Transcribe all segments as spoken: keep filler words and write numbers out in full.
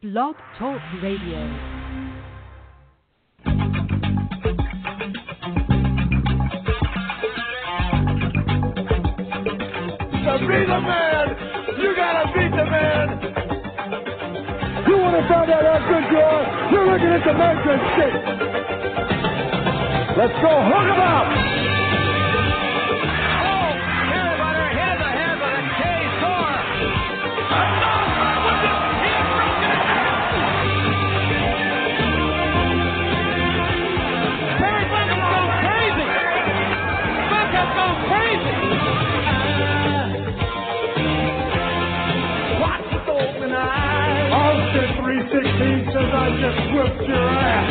Blog Talk Radio. To be the man, you gotta beat the man. You want to find out how good you are? You're looking at the Memphis stick. Let's go, hook 'em up. Oh, everybody hit the head with a K-Star. Another with the hit broken in half. Terry Funk has gone crazy. Funk has gone crazy. Austin three sixteen says I just whipped your ass.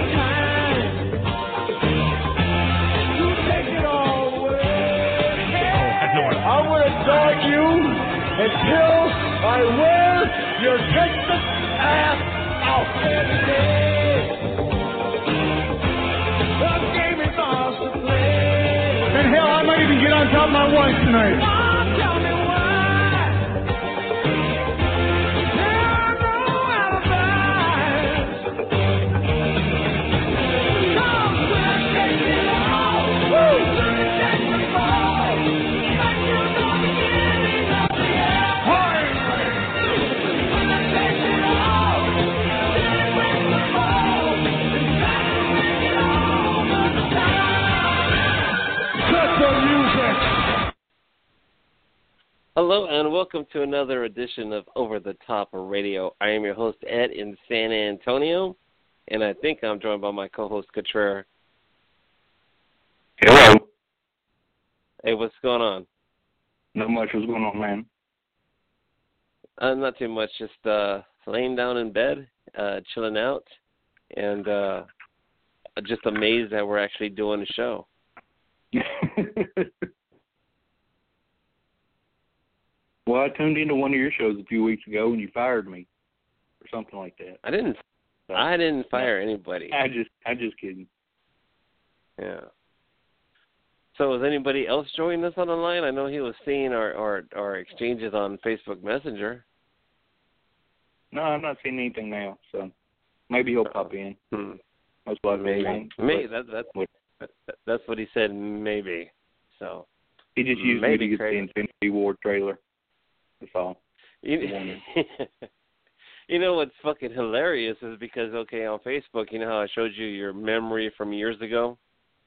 You take it all away. I'm going to dog you until I wear your Texas ass out. The game is ours to play. And hell, I might even get on top of my wife tonight. Tell me why. Hello and welcome to another edition of Over the Top Radio. I am your host, Ed, in San Antonio, and I think I'm joined by my co-host, Contreras. Hello. Hey, what's going on? Not much. What's going on, man? Uh, not too much. Just uh, laying down in bed, uh, chilling out, and uh, just amazed that we're actually doing a show. Well, I tuned into one of your shows a few weeks ago and you fired me, or something like that. I didn't. So, I didn't fire no, anybody. I just, I'm just kidding. Yeah. So is anybody else joining us on the line? I know he was seeing our, our, our exchanges on Facebook Messenger. No, I'm not seeing anything now, so maybe he'll pop in. Hmm. Most likely. Maybe. Maybe. That, that's, what, that, that's what he said, maybe. So he just used maybe me to get the Infinity War trailer. That's all. You, you know what's fucking hilarious is because, okay, on Facebook, you know how I showed you your memory from years ago?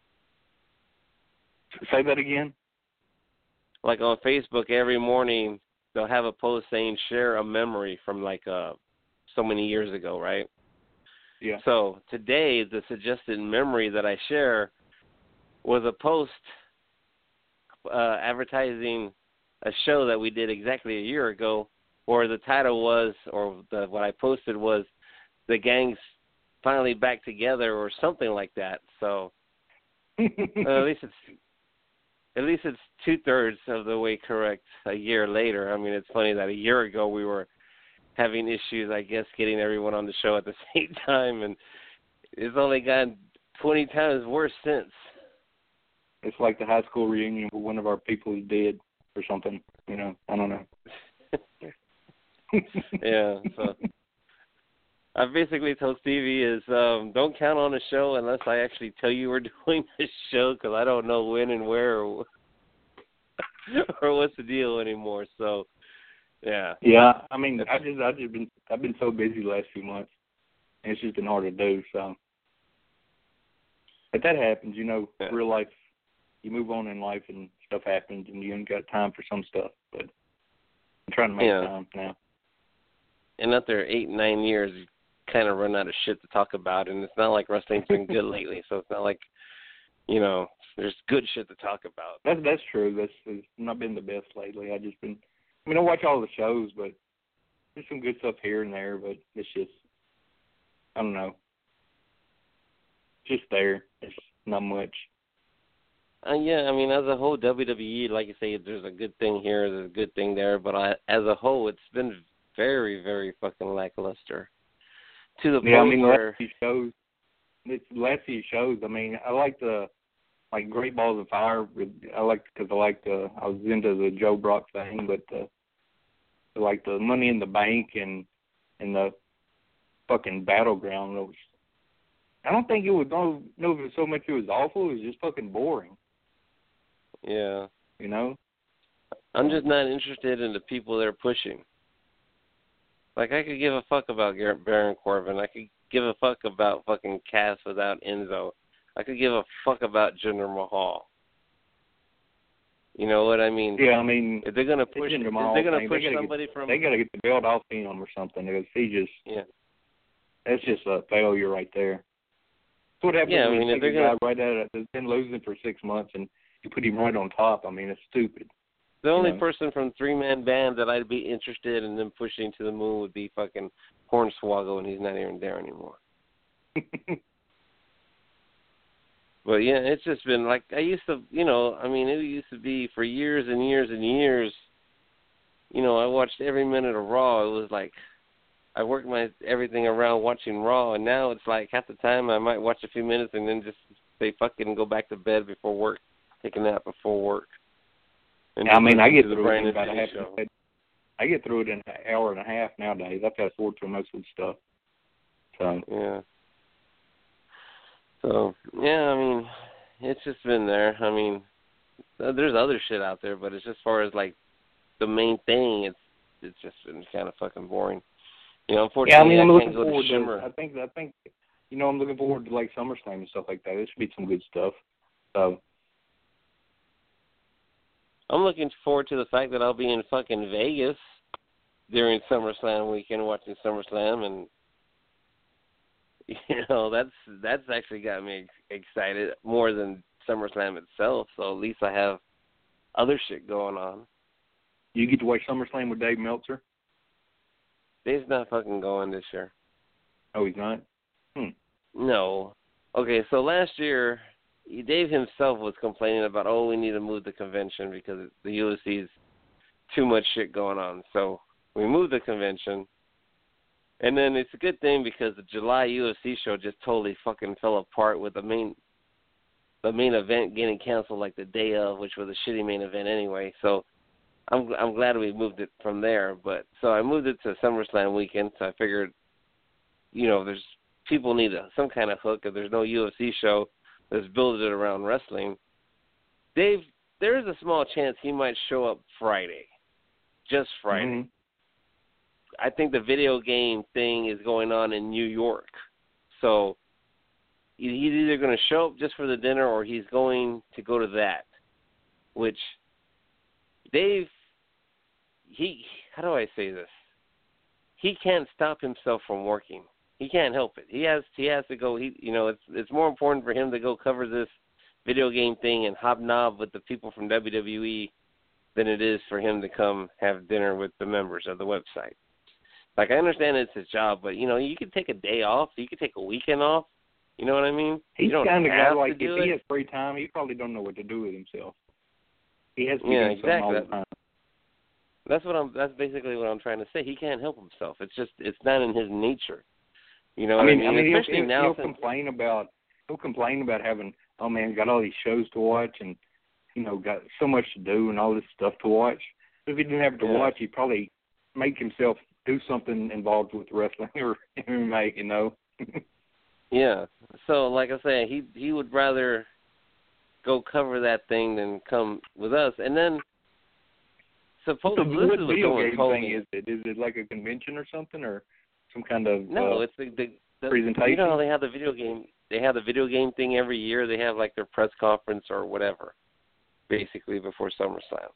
Say that again? Like on Facebook, every morning they'll have a post saying share a memory from like uh, so many years ago, right? Yeah. So today, the suggested memory that I share was a post uh, advertising a show that we did exactly a year ago, or the title was, or the, what I posted was, the gang's finally back together, or something like that. So uh, at least it's at least it's two thirds of the way correct a year later. I mean, it's funny that a year ago we were having issues, I guess, getting everyone on the show at the same time, and it's only gotten twenty times worse since. It's like the high school reunion where one of our people is dead. Or something, you know, I don't know. Yeah, so I basically told Stevie is um, don't count on the show unless I actually tell you we're doing this show because I don't know when and where or, or what's the deal anymore. So, yeah. Yeah, I mean, I just, I just been, I've been so busy the last few months, and it's just been hard to do. So, but that happens, you know. Yeah. Real life, you move on in life and stuff happens and you ain't got time for some stuff, but I'm trying to make yeah. time now. And after eight, nine years, you kind of run out of shit to talk about, and it's not like wrestling's been good lately, so it's not like, you know, there's good shit to talk about. That's that's true. That's it's not been the best lately. I just been, I mean, I watch all the shows, but there's some good stuff here and there, but it's just, I don't know, just there. It's not much. Uh, yeah, I mean, as a whole, W W E, like you say, there's a good thing here, there's a good thing there, but I, as a whole, it's been very, very fucking lackluster. To the yeah, point I mean, where... last few shows, it's last few shows, I mean, I like the, like, Great Balls of Fire, I like, because I like the, I was into the Joe Brock thing, but the, like the Money in the Bank and, and the fucking battleground. It was, I don't think it was no, no, if it was so much it was awful. It was just fucking boring. Yeah. You know. I'm just not interested in the people they're pushing. Like, I could give a fuck about Garrett Baron Corbin. I could give a fuck about fucking Cass without Enzo. I could give a fuck about Jinder Mahal. You know what I mean? Yeah, I mean, if they're gonna push, if they're gonna push they somebody get, from, they gotta get the belt off him or something. Because he just, yeah, that's just a failure right there. That's what happens yeah, when I mean, you if take they're a gonna, guy right at it that's been losing for six months and you put him right on top. I mean, it's stupid. the only you know? person from three man band that I'd be interested in them pushing to the moon would be fucking Hornswoggle, and he's not even there anymore. But yeah, it's just been like I used to, you know, I mean, it used to be for years and years and years. You know, I watched every minute of Raw. It was like I worked my everything around watching Raw, and now it's like half the time I might watch a few minutes and then just say fuck it and go back to bed before work, take a nap before work. And I mean, I get the through it in Brian about a half. show. I get through it in an hour and a half nowadays. I fast forward through most of the stuff. So yeah. So yeah, I mean, it's just been there. I mean, there's other shit out there, but it's just as far as like the main thing, it's it's just been kind of fucking boring. You know, unfortunately, yeah, I mean, I'm I looking can't go forward to Shimmer. to. I think I think you know I'm looking forward to like SummerSlam and stuff like that. There should be some good stuff. So I'm looking forward to the fact that I'll be in fucking Vegas during SummerSlam weekend watching SummerSlam, and you know that's that's actually got me excited more than SummerSlam itself. So at least I have other shit going on. You get to watch SummerSlam with Dave Meltzer? Dave's not fucking going this year. Oh, he's not? Hmm. No. Okay, so last year, Dave himself was complaining about, oh, we need to move the convention because the U F C's too much shit going on. So we moved the convention. And then it's a good thing because the July U F C show just totally fucking fell apart with the main the main event getting canceled like the day of, which was a shitty main event anyway. So I'm I'm glad we moved it from there. But so I moved it to SummerSlam weekend. So I figured, you know, there's people need a, some kind of hook. If there's no U F C show, let's build it around wrestling. Dave, there is a small chance he might show up Friday, just Friday. Mm-hmm. I think the video game thing is going on in New York. So he's either going to show up just for the dinner or he's going to go to that, which Dave, he, how do I say this? He can't stop himself from working. He can't help it. He has he has to go. He you know it's it's more important for him to go cover this video game thing and hobnob with the people from W W E than it is for him to come have dinner with the members of the website. Like, I understand it's his job, but, you know, you could take a day off. You could take a weekend off. You know what I mean? He's kind of guy, like, if he has free time, he probably don't know what to do with himself. He has to be yeah, doing something all exactly. the time. That's what I'm. That's basically what I'm trying to say. He can't help himself. It's just, it's not in his nature. You know I what mean, I mean? I mean Especially he'll, now, he'll since, complain about, he'll complain about having, oh, man, got all these shows to watch and, you know, got so much to do and all this stuff to watch. If he didn't have to yeah. watch, he'd probably make himself do something involved with wrestling or M M A, you know. Yeah. So, like I say, he he would rather go cover that thing than come with us. And then, supposedly, so this what is what video someone game told thing me. is it? Is it like a convention or something, or some kind of No, uh, it's the, the, the presentation? You know how they have the video game. They have the video game thing every year. They have like their press conference or whatever, basically before SummerSlam.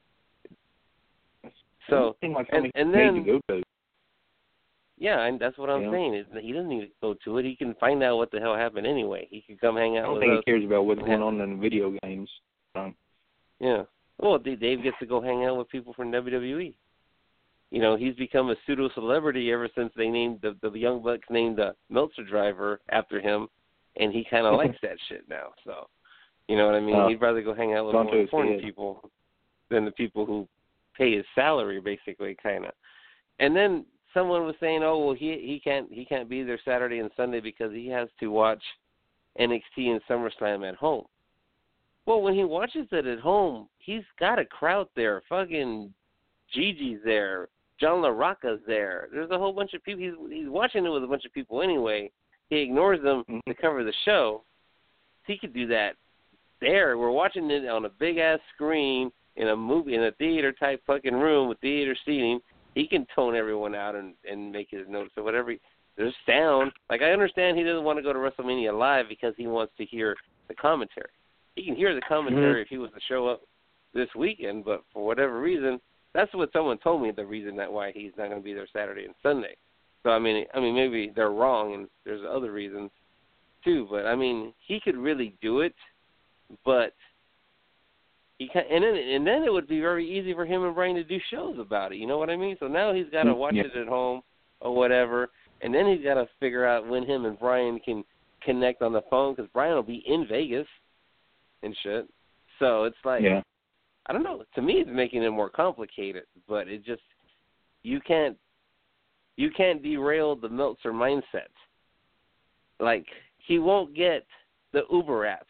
So, like and, and then, to go to. yeah, and that's what I'm yeah. saying. Is that he doesn't need to go to it. He can find out what the hell happened anyway. He can come hang out I don't with think us. he cares about what's going on in video games. So. Yeah. Well, Dave gets to go hang out with people from W W E. You know, he's become a pseudo-celebrity ever since they named the, the Young Bucks named the Meltzer driver after him, and he kind of likes that shit now. So, you know what I mean? Uh, He'd rather go hang out with more important people than the people who pay his salary, basically, kind of. And then someone was saying, "Oh, well, he he can't he can't be there Saturday and Sunday because he has to watch N X T and SummerSlam at home." Well, when he watches it at home, he's got a crowd there. Fucking Gigi's there. John LaRocca's there. There's a whole bunch of people. He's he's watching it with a bunch of people anyway. He ignores them mm-hmm. to cover the show. He could do that there. We're watching it on a big ass screen in a movie in a theater type fucking room with theater seating. He can tone everyone out and, and make his notes or whatever. There's sound. Like, I understand he doesn't want to go to WrestleMania live because he wants to hear the commentary. He can hear the commentary mm-hmm. if he was to show up this weekend, but for whatever reason, that's what someone told me the reason that why he's not going to be there Saturday and Sunday. So, I mean, I mean, maybe they're wrong and there's other reasons too, but, I mean, he could really do it, but he can, and then and then it would be very easy for him and Brian to do shows about it, you know what I mean? So now he's got to watch yeah. it at home or whatever, and then he's got to figure out when him and Brian can connect on the phone because Brian will be in Vegas and shit. So it's like, yeah. I don't know. To me, it's making it more complicated, but it just, you can't, you can't derail the Meltzer mindset. Like, he won't get the Uber app.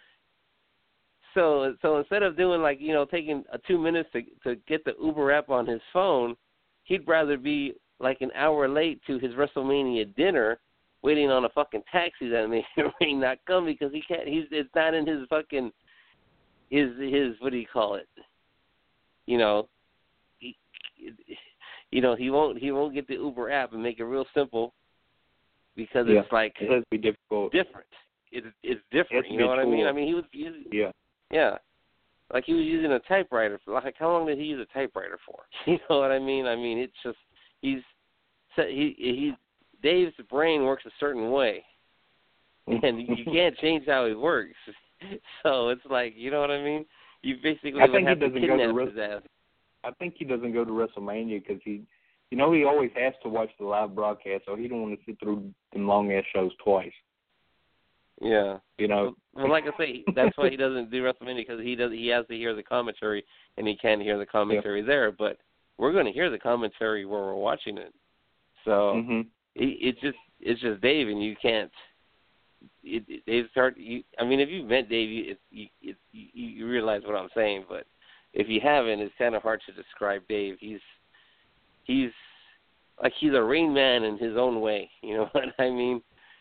So, so instead of doing like, you know, taking a two minutes to to get the Uber app on his phone, he'd rather be like an hour late to his WrestleMania dinner, waiting on a fucking taxi that may or may not come because he can't. He's it's not in his fucking his his what do you call it? You know, he, you know he won't he won't get the Uber app and make it real simple because yeah. it's like it has to be difficult. Different. It's it's different. You know what cool. I mean? I mean he was using yeah yeah. Like, he was using a typewriter for, like, how long did he use a typewriter for? You know what I mean? I mean, it's just, he's, he, he, Dave's brain works a certain way, and you can't change how he works. So it's like, you know what I mean? You basically I would think have he to doesn't go kidnap to his ass. I think he doesn't go to WrestleMania because he, you know, he always has to watch the live broadcast, so he don't want to sit through them long-ass shows twice. Yeah, you know. Well, like I say, that's why he doesn't do WrestleMania because he does. He has to hear the commentary, and he can't hear the commentary yeah. there. But we're going to hear the commentary where we're watching it. So mm-hmm. it, it's just it's just Dave, and you can't. It, it, Dave start. You, I mean, if you've met Dave, you, it, you, it, you you realize what I'm saying. But if you haven't, it's kind of hard to describe Dave. He's he's like he's a Rain Man in his own way. You know what I mean?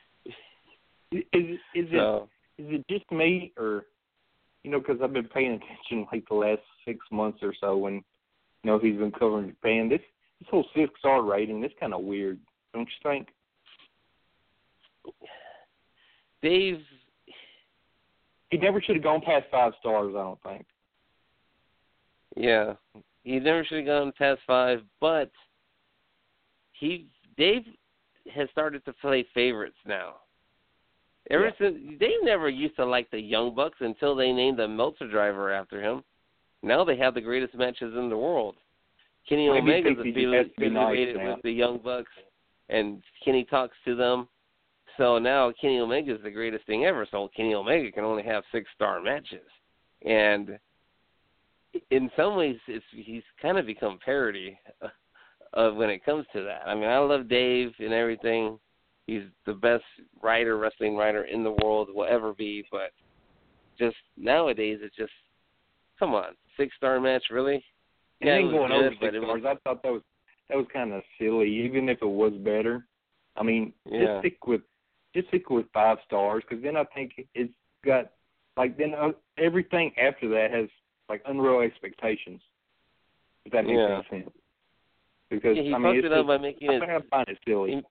Is is so, it is it just me, or you know, because I've been paying attention like the last six months or so when you know he's been covering Japan. This this whole six star rating, this kind of weird, don't you think? Dave, he never should have gone past five stars. I don't think. Yeah, he never should have gone past five, but he Dave has started to play favorites now. Ever yeah. since they never used to like the Young Bucks until they named the Meltzer driver after him. Now they have the greatest matches in the world. Kenny Maybe Omega's affiliated nice with the Young Bucks, and Kenny talks to them. So now Kenny Omega's the greatest thing ever. So Kenny Omega can only have six star matches, and in some ways, it's he's kind of become parody of when it comes to that. I mean, I love Dave and everything. He's the best writer, wrestling writer in the world, will ever be. But just nowadays, it's just, come on, six-star match, really? And yeah, then going good, over six stars, was, I thought that was that was kind of silly, even if it was better. I mean, yeah. just stick with just stick with five stars, because then I think it's got like then uh, everything after that has like unreal expectations. If that makes yeah. any sense. Because yeah, he I mean, fucked it's it up just, by making I it. I find it silly. He,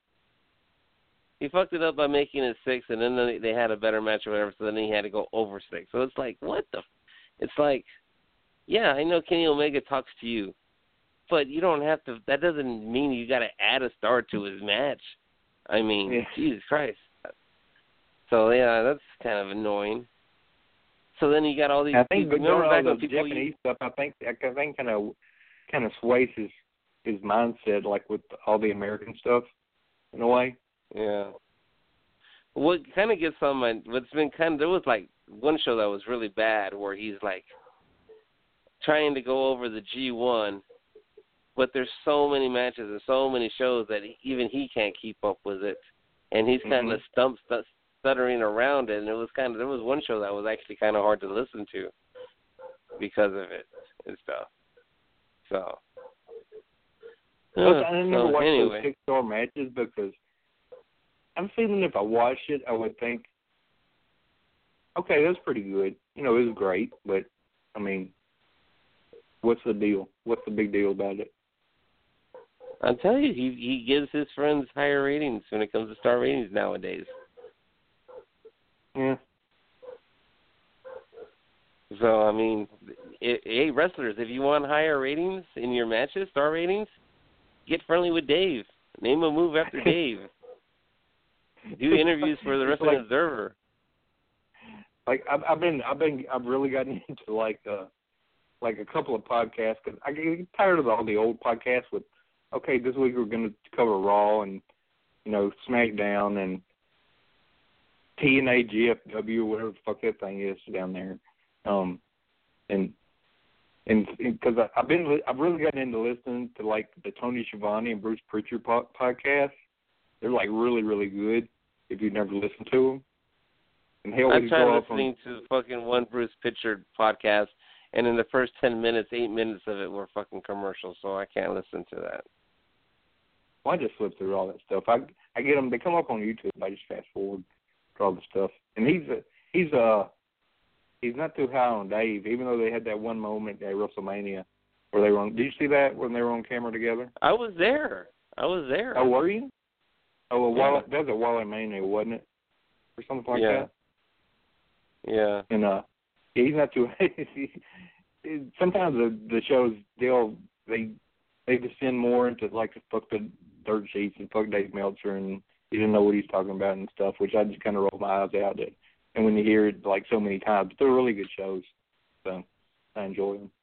He fucked it up by making it six, and then they had a better match or whatever, so then he had to go over six. So it's like, what the? It's like, yeah, I know Kenny Omega talks to you, but you don't have to. That doesn't mean you got to add a star to his match. I mean, yeah. Jesus Christ. So, yeah, that's kind of annoying. So then you got all these. I think these, remember all back the people Japanese you, stuff. I think I think kind of kind of sways his his mindset, like with all the American stuff, in a way. Yeah. What kind of gets on my, what's been kind of, there was like one show that was really bad where he's like trying to go over the G one, but there's so many matches and so many shows that he, even he can't keep up with it. And he's kind mm-hmm. of stumped, stuttering around it. And it was kind of, there was one show that was actually kind of hard to listen to because of it and stuff. So. Uh, I never so watched anyway. those six-star matches because I'm feeling if I watched it, I would think, okay, that's pretty good. You know, it was great, but, I mean, what's the deal? What's the big deal about it? I'll tell you, he he gives his friends higher ratings when it comes to star ratings nowadays. Yeah. So, I mean, it, hey, wrestlers, if you want higher ratings in your matches, star ratings, get friendly with Dave. Name a move after Dave. Do interviews for the Wrestling like, Observer. Like I've, I've been, I've been, I've really gotten into like, uh, like a couple of podcasts because I get tired of all the old podcasts with, okay, this week we're going to cover Raw and, you know, SmackDown and T N A, G F W, whatever the fuck that thing is down there. Um, and and because I've been, I've really gotten into listening to like the Tony Schiavone and Bruce Pritchard po- podcast. They're like really, really good if you've never listened to them. And he always I tried go off listening on, to the fucking one Bruce Pritchard podcast, and in the first ten minutes, eight minutes of it were fucking commercials, so I can't listen to that. Well, I just flip through all that stuff. I I get them. They come up on YouTube. I just fast forward to all the stuff. And he's a, he's uh he's not too high on Dave, even though they had that one moment at WrestleMania where they were on. Did you see that when they were on camera together? I was there. I was there. Oh, were you? Oh, well, Yeah. Wall, that was a Wally Mania, wasn't it, or something like Yeah. that? Yeah. And uh, yeah, he's not too. Sometimes the the shows they'll they they descend more into like the fuck the dirt sheets and fuck Dave Meltzer and you didn't know what he's talking about and stuff, which I just kind of roll my eyes out at. And when you hear it like so many times, but they're really good shows, so I enjoy them.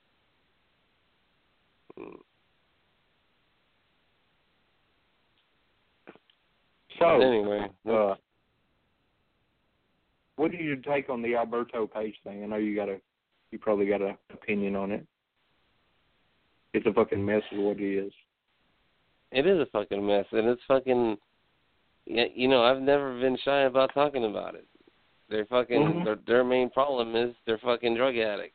So Anyway, uh, what do you take on the Alberto Page thing? I know you got a, you probably got an opinion on it. It's a fucking mess, is what it is. it is a fucking mess, and it's fucking. You know, I've never been shy about talking about it. They're fucking. Mm-hmm. Their, their main problem is they're fucking drug addicts.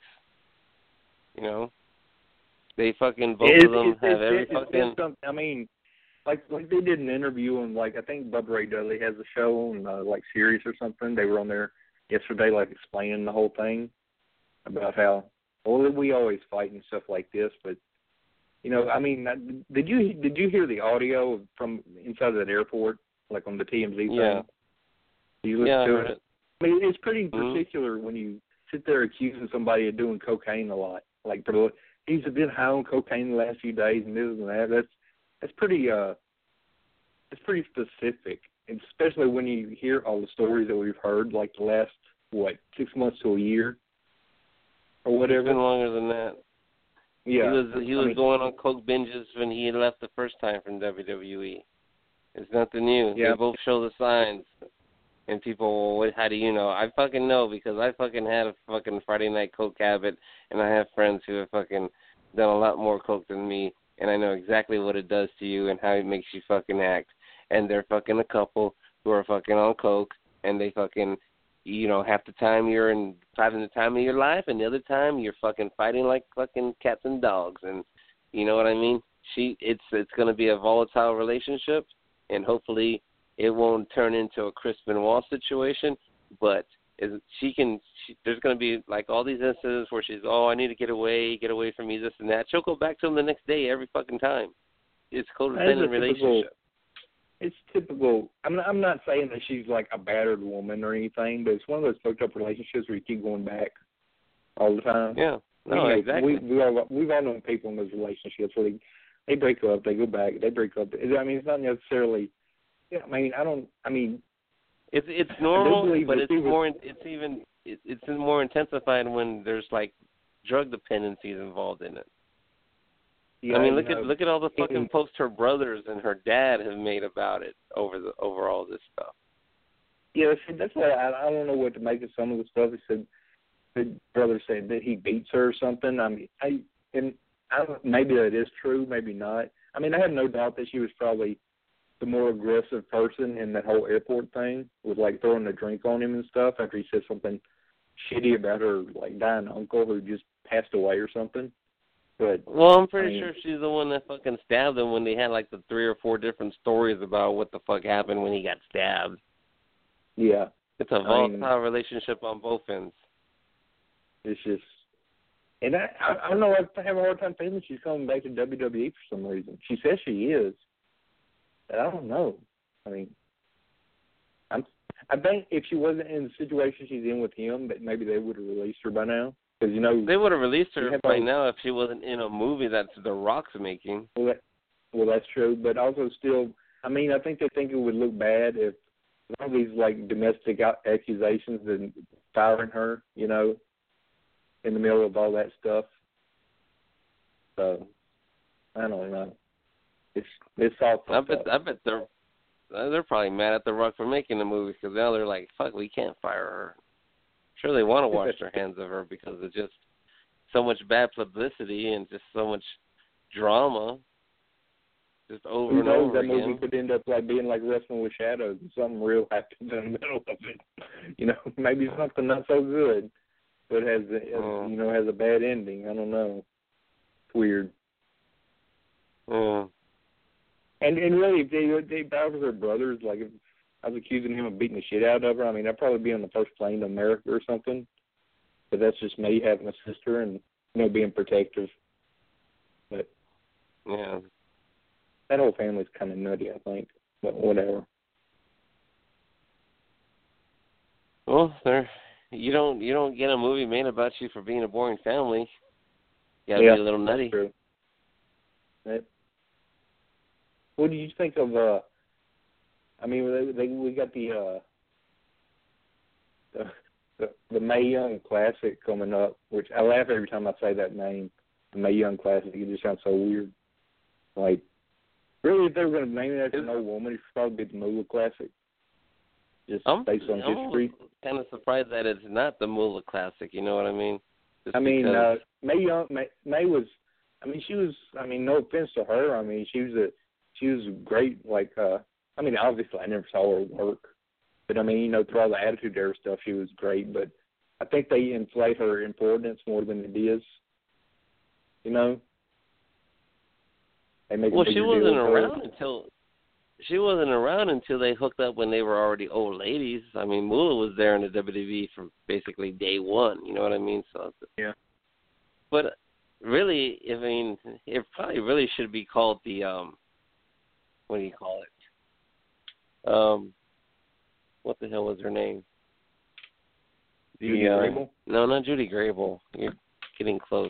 You know, they fucking both It, of them it, have it, every it, fucking. It's I mean, like like they did an interview on like I think Bubba Ray Dudley has a show on uh, like Sirius or something. They were on there yesterday, like explaining the whole thing about how well we always fight and stuff like this, but you know, I mean, did you did you hear the audio from inside that airport, like on the T M Z thing? Yeah. Did you listen Yeah, I to heard it? it. I mean, it's pretty Mm-hmm. particular when you sit there accusing somebody of doing cocaine a lot. Like, he's been high on cocaine the last few days and this and that. That's that's pretty uh, it's pretty specific, and especially when you hear all the stories that we've heard, like the last what six months to a year or whatever. It's been longer than that. Yeah, He was he was I mean, going on coke binges when he had left the first time from W W E. It's nothing new. Yeah. They both show the signs. And people, well, how do you know? I fucking know because I fucking had a fucking Friday night coke habit, and I have friends who have fucking done a lot more coke than me, and I know exactly what it does to you and how it makes you fucking act. And they're fucking a couple who are fucking on coke, and they fucking, you know, half the time you're in having the time of your life, and the other time you're fucking fighting like fucking cats and dogs, and you know what I mean? She, it's it's gonna be a volatile relationship, and hopefully it won't turn into a Chris Benoit situation, but is, she can. She, there's going to be like all these incidents where she's, oh, I need to get away, get away from me, this and that. She'll go back to him the next day every fucking time. It's a codependent relationship. It's typical. I'm not, I'm not saying that she's like a battered woman or anything, but it's one of those fucked up relationships where you keep going back all the time. Yeah, no, you know, exactly. We, we all, we've all known people in those relationships where they, they break up, they go back, they break up. I mean, it's not necessarily. Yeah, I mean, I don't. I mean, it's it's normal, but it's was, more. It's even. It, it's more intensified when there's like drug dependencies involved in it. Yeah, I mean, look you know, at look at all the fucking it, posts her brothers and her dad have made about it over the over all this stuff. Yeah, see, that's why I, I don't know what to make of some of the stuff. He said the brother said that he beats her or something. I mean, I and I don't, maybe that is true, maybe not. I mean, I have no doubt that she was probably the more aggressive person in that whole airport thing, with like throwing a drink on him and stuff after he said something shitty about her like dying uncle who just passed away or something. But well, I'm pretty I mean, sure she's the one that fucking stabbed him when they had like the three or four different stories about what the fuck happened when he got stabbed. Yeah. It's a I volatile mean, relationship on both ends. It's just, and I, I, I don't know, I have a hard time feeling she's coming back to W W E for some reason. She says she is, but I don't know. I mean, I'm, I think if she wasn't in the situation she's in with him, that maybe they would have released her by now. Because, you know, they would have released her by all, now if she wasn't in a movie that The Rock's making. Well, that, well, that's true, but also still, I mean, I think they think it would look bad if all these, like, domestic accusations and firing her, you know, in the middle of all that stuff. So, I don't know. It's it's all. I bet I bet they're they're probably mad at The Rock for making the movie because now they're like, fuck, we can't fire her. Sure, they want to wash their hands of her because it's just so much bad publicity and just so much drama, just over Who and knows, over that again. movie could end up like being like Wrestling with Shadows and something real happens in the middle of it. You know, maybe something not so good, but has, has Oh. you know has a bad ending. I don't know. It's weird. Yeah. And and really, if they they if I was her brothers, like if I was accusing him of beating the shit out of her, I mean, I'd probably be on the first plane to America or something. But that's just me having a sister and, you know, being protective. But Yeah. that whole family's kind of nutty, I think. But whatever. Well, there you don't you don't get a movie made about you for being a boring family. You gotta yeah, be a little nutty. That's true. That, what do you think of? Uh, I mean, they, they, we got the, uh, the the the Mae Young Classic coming up, which I laugh every time I say that name. The Mae Young Classic. It just sounds so weird. Like, really, if they were going to name it after an old woman, it should probably be the Moolah Classic. Just I'm, based on I'm history. kind of surprised that it's not the Moolah Classic. You know what I mean? Just I mean, because... uh, Mae Young, Mae, Mae was. I mean, she was. I mean, no offense to her. I mean, she was a. She was great. Like, uh, I mean, obviously, I never saw her work, but I mean, you know, through all the Attitude Era stuff, she was great. But I think they inflate her importance more than it is. You know. They make Well, a she bigger wasn't deal of her. around until she wasn't around until they hooked up when they were already old ladies. I mean, Moolah was there in the W W E from basically day one. You know what I mean? So yeah. But really, I mean, it probably really should be called the um, what do you call it? Um, what the hell was her name? The, Judy um, Grable? No, not Judy Grable. You're getting close.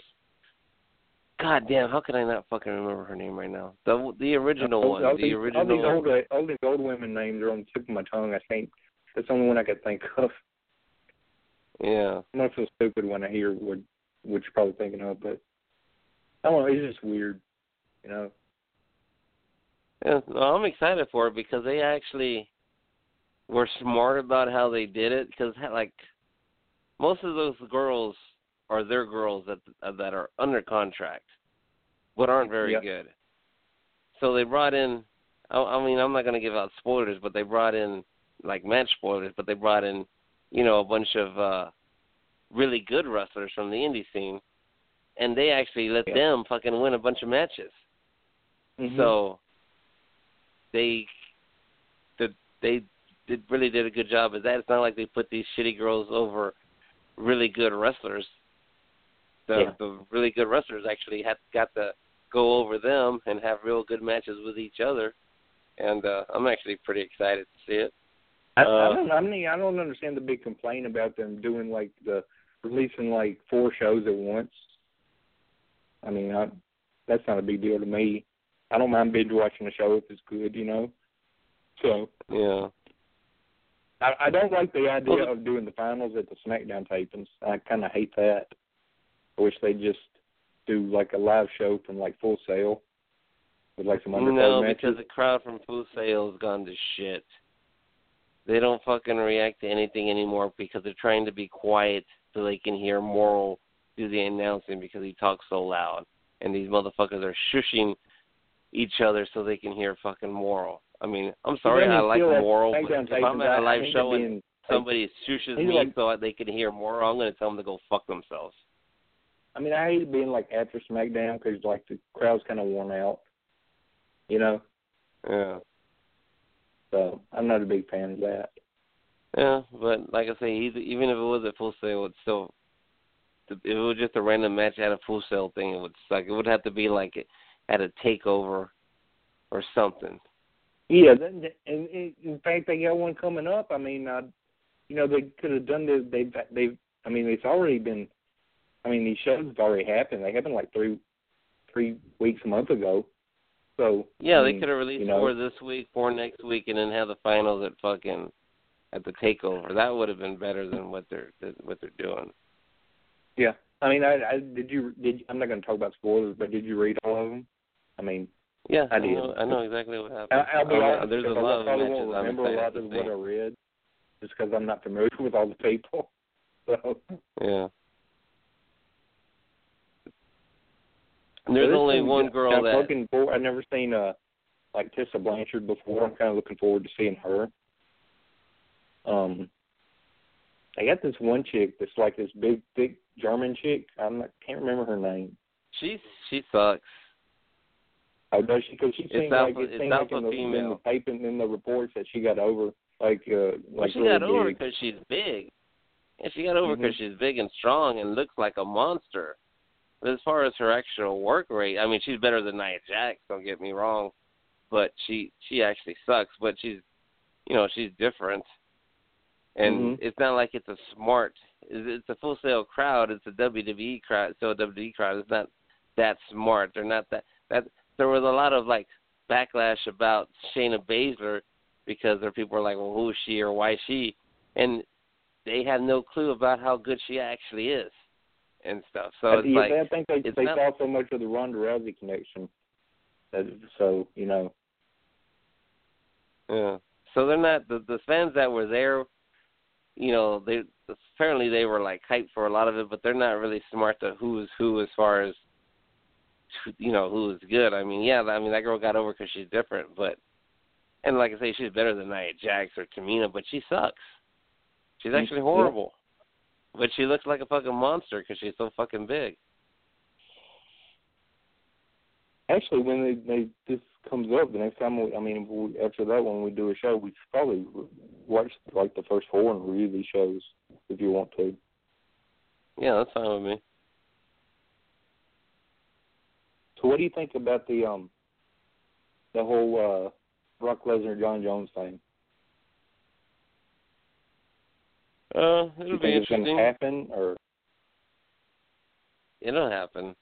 God damn, how can I not fucking remember her name right now? The the original all, one. all the these, original. All these old, all these old women names are on the tip of my tongue. I can't. That's the only one I could think of. Yeah. I'm not so stupid when I hear what what you're probably thinking of, but I don't know. It's just weird, you know. Yeah, no, I'm excited for it because they actually were smart about how they did it. Because like most of those girls are their girls that that are under contract, but aren't very yep. good. So they brought in. I, I mean, I'm not going to give out spoilers, but they brought in like match spoilers, but they brought in, you know, a bunch of uh, really good wrestlers from the indie scene, and they actually let yeah. them fucking win a bunch of matches. Mm-hmm. So they did, they did really did a good job of that. It's not like they put these shitty girls over really good wrestlers. The yeah. the really good wrestlers actually had got to go over them and have real good matches with each other, and uh, I'm actually pretty excited to see it. I, uh, I don't. I mean, I don't understand the big complaint about them doing like the releasing like four shows at once. I mean, I, that's not a big deal to me. I don't mind binge watching a show if it's good, you know. So yeah, I, I don't like the idea well, of doing the finals at the SmackDown tapings. I kind of hate that. I wish they'd just do like a live show from like Full Sail with like some undercard no, matches. because the crowd from Full Sail has gone to shit. They don't fucking react to anything anymore because they're trying to be quiet so they can hear Morrill do the announcing because he talks so loud. And these motherfuckers are shushing each other so they can hear fucking Morrill. I mean, I'm sorry, I like Morrill, but if I'm at a live show and somebody shushes me like, so they can hear Morrill, I'm going to tell them to go fuck themselves. I mean, I hate it being like after SmackDown because like the crowd's kind of worn out, you know. Yeah. So I'm not a big fan of that. Yeah, but like I say, even if it was at Full Sail, it would still, if it was just a random match at a Full Sail thing, it would suck. It would have to be like at a takeover or something. Yeah, and in fact, they got one coming up. I mean, uh, you know, they could have done this. They've, they've. I mean, it's already been. I mean, these shows have already happened. They happened like three, three weeks, a month ago. So yeah, I they mean, could have released you know, four this week, four next week, and then have the finals at fucking at the takeover. That would have been better than what they're what they're doing. Yeah, I mean, I, I did you did I'm not going to talk about spoilers, but did you read all of them? I mean, yeah, I, I did. know, I know exactly what happened. I, I'll be I, honest, there's a I lot of probably matches won't I'm remember a lot excited of to what see. I read, just because I'm not familiar with all the people. So yeah. There's so only thing, one girl I'm that looking for. I've never seen uh like Tessa Blanchard before. I'm kind of looking forward to seeing her. Um, I got this one chick that's like this big, big German chick. I can't remember her name. She she sucks. Oh, does she? Because she seemed alpha, like it it's seemed like in alpha the, in the female. tape and in the reports that she got over like uh Well, like she really got over big. because she's big. And she got over because Mhm. she's big and strong and looks like a monster. But as far as her actual work rate, I mean, she's better than Nia Jax. Don't get me wrong, but she she actually sucks. But she's, you know, she's different, and Mhm. it's not like it's a smart. It's a Full Sail crowd. It's a W W E crowd. So a W W E crowd. It's not that smart. They're not that that. There was a lot of like backlash about Shayna Baszler because there people were like, well, who is she or why is she, and they had no clue about how good she actually is and stuff. So I, it's yeah, like I think they it's they not, saw so much of the Ronda Rousey connection. That, so you know. yeah. So they're not the the fans that were there. You know, they apparently they were like hyped for a lot of it, but they're not really smart to who is who as far as you know who is good. I mean, yeah, I mean that girl got over because she's different, but and like I say, she's better than Nia Jax or Tamina, but she sucks. She's actually horrible. Yeah. But she looks like a fucking monster because she's so fucking big. Actually, when they, they this comes up, the next time, we, I mean, we, after that, when we do a show, we should probably watch like the first four and review these shows if you want to. Yeah, that's fine with me. So, what do you think about the um the whole uh, Brock Lesnar John Jones thing? Uh, it'll you be think interesting. It's gonna happen, or it'll happen.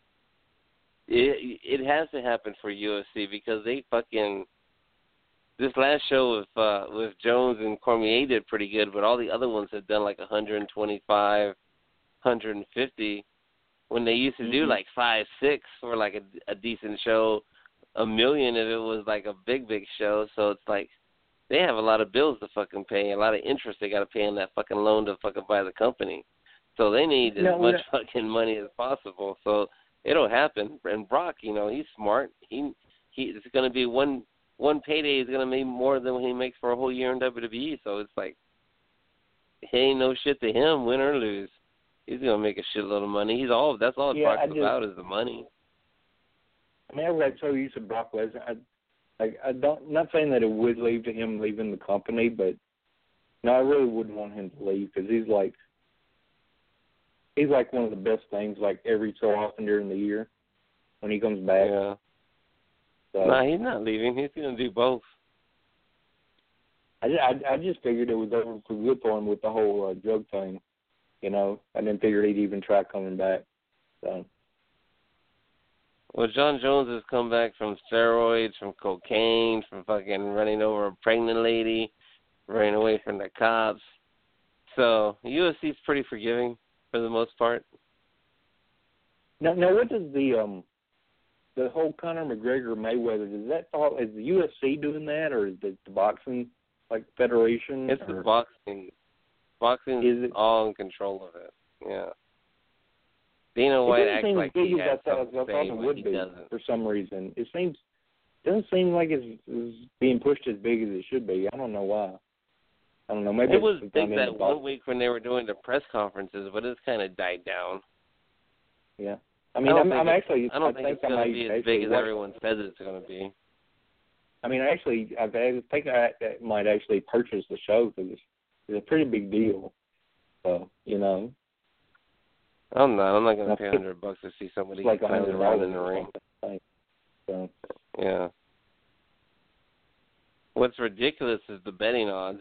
It it has to happen for U F C because they fucking this last show with uh, with Jones and Cormier did pretty good, but all the other ones have done like one twenty-five, one fifty. When they used to mm-hmm. do like five, six for like a, a decent show, a million if it was like a big, big show. So it's like they have a lot of bills to fucking pay, a lot of interest they got to pay on that fucking loan to fucking buy the company. So they need as no, much no. fucking money as possible. So it'll happen. And Brock, you know, he's smart. He he it's going to be one one payday is going to make more than what he makes for a whole year in W W E. So it's like it ain't no shit to him, win or lose. He's gonna make a shitload of money. He's all that's all yeah, Brock's just, about is the money. I mean, I got so used to Brock Lesnar. I, like, I don't. Not saying that it would lead to him leaving the company, but no, I really wouldn't want him to leave because he's like, he's like one of the best things. Like every so often during the year, when he comes back. Yeah. So, nah, he's not leaving. He's gonna do both. I, I, I just figured it was over for good for him with the whole uh, drug thing. You know, I didn't figure he'd even try coming back. So. Well, John Jones has come back from steroids, from cocaine, from fucking running over a pregnant lady, running away from the cops. So U F C's pretty forgiving for the most part. Now, now what does the um the whole Conor McGregor Mayweather, does that fall, is the U F C doing that, or is it the boxing like federation? It's or? the boxing. Boxing Is it? all in control of it. Yeah. Dana White it acts seem like as big he as has I thought, something I to thought say it when would he be doesn't. for some reason. It seems doesn't seem like it's, it's being pushed as big as it should be. I don't know why. I don't know. Maybe It was it's big that about, one week when they were doing the press conferences, but it's kind of died down. Yeah. I mean, I I'm, don't I'm think actually. it's, I don't I think, think it's I going to might be as actually big as watch- everyone says it's going to be. I mean, actually, I I think I, I might actually purchase the show because it's, it's a pretty big deal. So, you know. I'm not. I'm not going to pay a hundred bucks to see somebody It's like a pound hundred around dollars in the or ring. something. So, Yeah. What's ridiculous is the betting odds.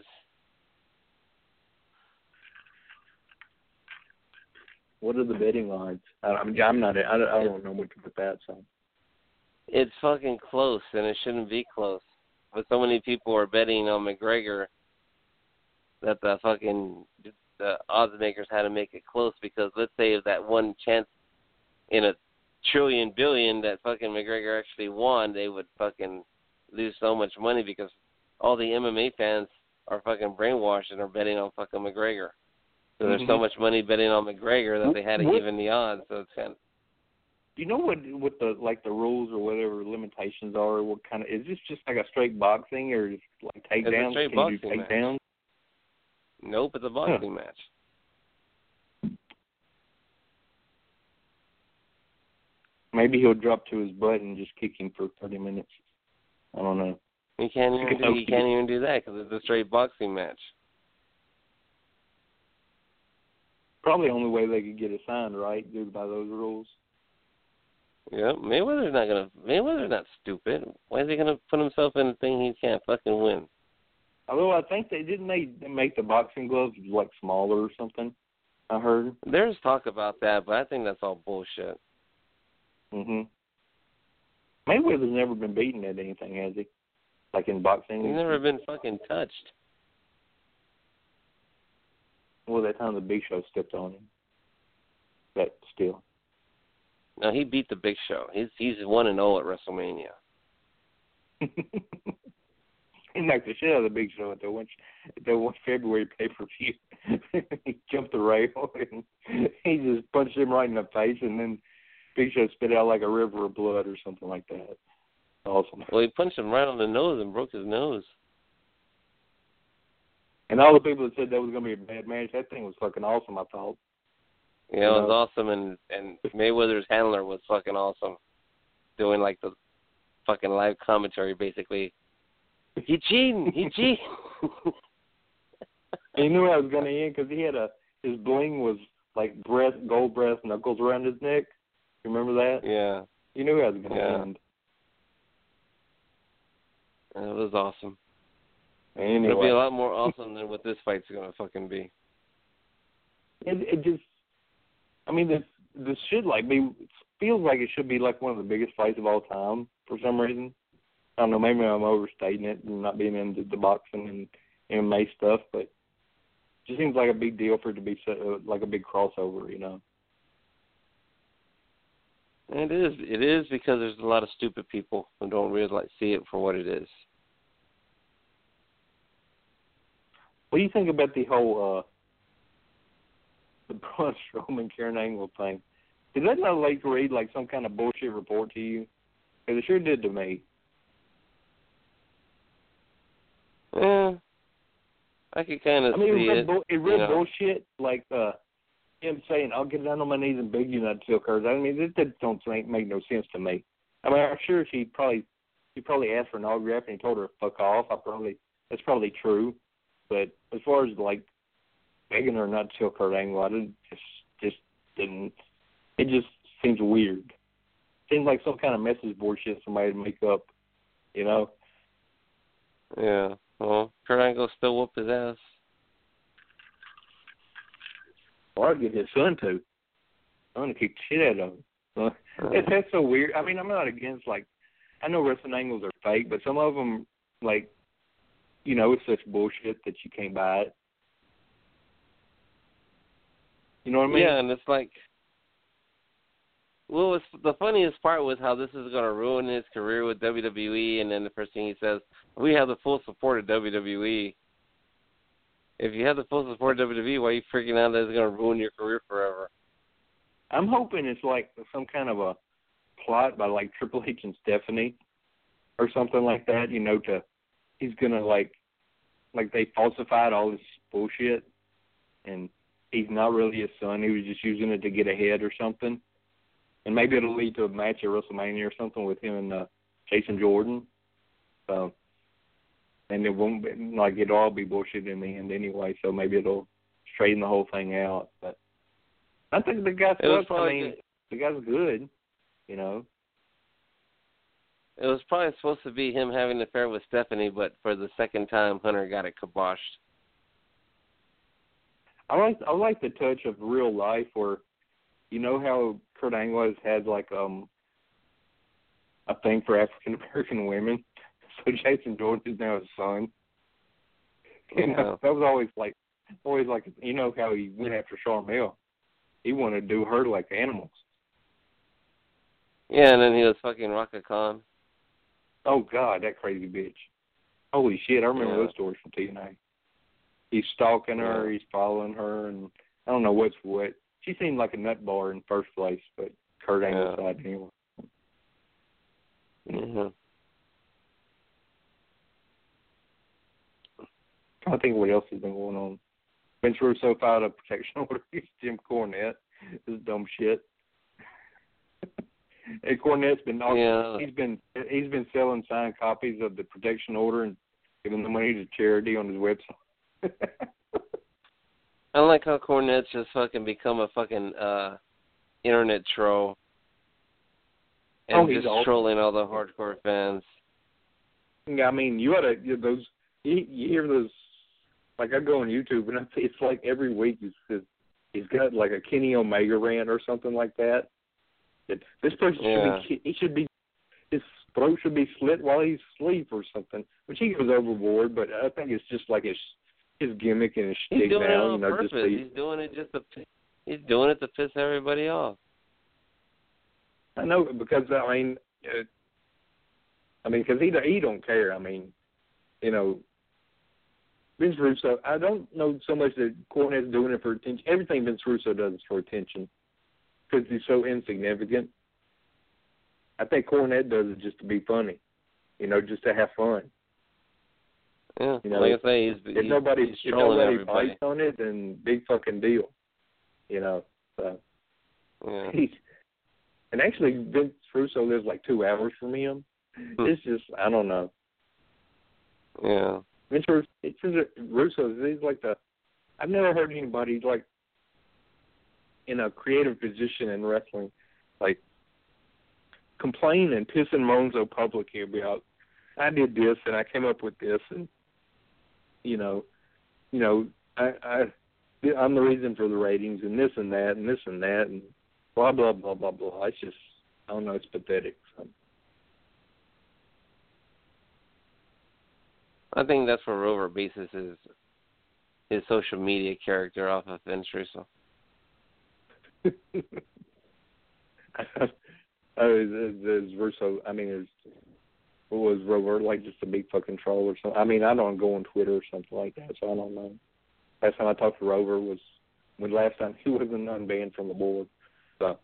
what are the betting odds? I, I mean, I'm not. I don't, I don't know much about that. So. It's fucking close, and it shouldn't be close. But so many people are betting on McGregor that the fucking the odds makers had to make it close because let's say if that one chance in a trillion billion that fucking McGregor actually won, they would fucking lose so much money because all the M M A fans are fucking brainwashed and are betting on fucking McGregor. So there's Mm-hmm. so much money betting on McGregor that they had to What- even the odds. So it's kind of, Do you know what what the like the rules or whatever limitations are? What kind of is this just like a straight boxing or just like takedowns? It's a straight Can you do boxing match. takedowns? nope, it's a boxing Huh. match. Maybe he'll drop to his butt and just kick him for thirty minutes. I don't know. He can't even Because do, he can't even do that because it's a straight boxing match. Probably the only way they could get it signed, right? Due by those rules. Yeah, Mayweather's not gonna. Mayweather's not stupid. Why is he gonna put himself in a thing he can't fucking win? Although I think they didn't they make the boxing gloves like smaller or something. I heard. There's talk about that, but I think that's all bullshit. Mhm. Mayweather's never been beaten at anything, has he? Like in boxing. He's never been fucking touched. Well, that time the Big Show stepped on him. But still. No, he beat the Big Show. He's he's one and zero at WrestleMania. He knocked the shit out of the Big Show at the one, at the one February pay-per-view. He jumped the rail and he just punched him right in the face, and then Big Show spit out like a river of blood or something like that. Awesome. Well, he punched him right on the nose and broke his nose. And all the people that said that was going to be a bad match, that thing was fucking awesome, I thought. Yeah, it was awesome, and and Mayweather's handler was fucking awesome, doing like the fucking live commentary basically. He cheating, he cheating. He knew I was going to end because he had a his bling was like breast, gold breast knuckles around his neck. You remember that? Yeah, You knew I was going to Yeah. end. it was awesome. Anyway, It'll be a lot more awesome than what this fight's gonna fucking be. It, it just, I mean, this this should like be it feels like it should be like one of the biggest fights of all time for some reason. I don't know, maybe I'm overstating it and not being into the boxing and M M A stuff, but it just seems like a big deal for it to be so, like a big crossover, you know. It is. It is because there's a lot of stupid people who don't really like see it for what it is. What do you think about the whole uh, the Braun Strowman Karen Angle thing? Did that not like read like some kind of bullshit report to you? Because it sure did to me. Yeah, I could kind of I mean, see it read, it. bu- it you read know. bullshit like uh, him saying, "I'll get down on my knees and beg you not to kill Kurt." I mean, it, that don't make, make no sense to me. I mean, I'm sure she probably he probably asked for an autograph and he told her to fuck off. I probably that's probably true. But as far as like begging her not to kill Kurt Angle, I didn't just just didn't. It just seems weird. Seems like some kind of message board shit somebody would make up, you know. Yeah. Well, Kurt Angle still whoop his ass. Or I'd get his son to. I'm gonna kick the shit out of him. Uh, it, that's so weird. I mean, I'm not against like. I know wrestling angles are fake, but some of them like. You know, it's such bullshit that you can't buy it. You know what I mean? Yeah, and it's like, well, it's, the funniest part was how this is going to ruin his career with W W E, and then the first thing he says, we have the full support of W W E. If you have the full support of W W E, why are you freaking out that it's going to ruin your career forever? I'm hoping it's like some kind of a plot by like Triple H and Stephanie or something like that, you know, to he's going to like, like they falsified all this bullshit and he's not really his son. He was just using it to get ahead or something. and maybe it'll lead to a match at WrestleMania or something with him and uh, Jason Jordan. So, and it won't be, like it'll all be bullshit in the end anyway. So maybe it'll straighten the whole thing out. But I think the guy's It was I mean, good. the guy's good. You know. It was probably supposed to be him having an affair with Stephanie, but for the second time, Hunter got it kiboshed. I like I like the touch of real life where, you know how Kurt Angle has had like um a thing for African American women, so Jason Jordan is now his son. You know, that was always like always like you know how he went after Charmel. He wanted to do her like animals. Yeah, and then he was fucking Raka Khan. Oh God, that crazy bitch! Holy shit, I remember Yeah. those stories from T N A. He's stalking her, Yeah. he's following her, and I don't know what's what. She seemed like a nut bar in first place, but Kurt Angle Yeah. side anyway. Mm-hmm. I think what else has been going on. Vince Russo filed a protection order against Jim Cornette. This is dumb shit. And Cornette's been Yeah. he's been he's been selling signed copies of the protection order and giving the money to charity on his website. I like how Cornette's just fucking become a fucking uh, internet troll. And Oh, he's just awesome. trolling all the hardcore fans. Yeah, I mean, you ought to you those. You, you hear those? Like I go on YouTube and I see it's like every week he's he's, he's got like a Kenny Omega rant or something like that. That this person Yeah. should be he should be his throat should be slit while he's asleep or something. Which he goes overboard, but I think it's just like his his gimmick and his He's shtick doing it now. on You know, purpose. just be, He's doing it just to he's doing it to piss everybody off. I know because I mean, uh, I mean because he he don't care. I mean, you know. Vince Russo, I don't know so much that Cornette's doing it for attention. Everything Vince Russo does is for attention because he's so insignificant. I think Cornette does it just to be funny, you know, just to have fun. Yeah, You know, like I say, he's, if he's, nobody he's if trolling nobody everybody. bites on it, then big fucking deal, you know. So Yeah. he's and actually Vince Russo lives like two hours from him. Hmm. It's just I don't know. Yeah. Vince Russo, it's just Russo. He's like the. I've never heard anybody like in a creative position in wrestling, like complain and piss and moan so publicly about. I did this and I came up with this and you know, you know, I, I I'm the reason for the ratings and this and that and this and that and blah blah blah blah blah. It's just I don't know. It's pathetic. So. I think that's where Rover bases his his social media character off of Vince Russo. Oh, is, is, is Russo? I mean, is what was Rover like? Just a big fucking troll or something? I mean, I don't go on Twitter or something like that, so I don't know. Last time I talked to Rover was when last time he wasn't unbanned from the board. So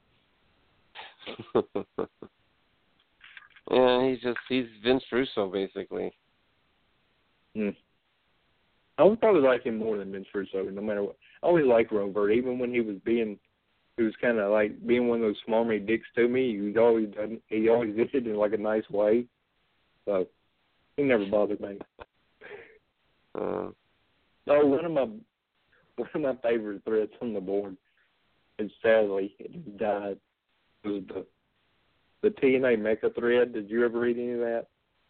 Yeah, he's just he's Vince Russo basically. hmm. I would probably like him more than Vince Russo, no matter what. I always liked Rover, even when he was being. He was kind of like being one of those smarmy dicks to me. He always done, he always did it in like a nice way. So he never bothered me. Uh, Oh, one of my one of my favorite threads on the board, and sadly it just died, was the the T N A Mecha thread. Did you ever read any of that?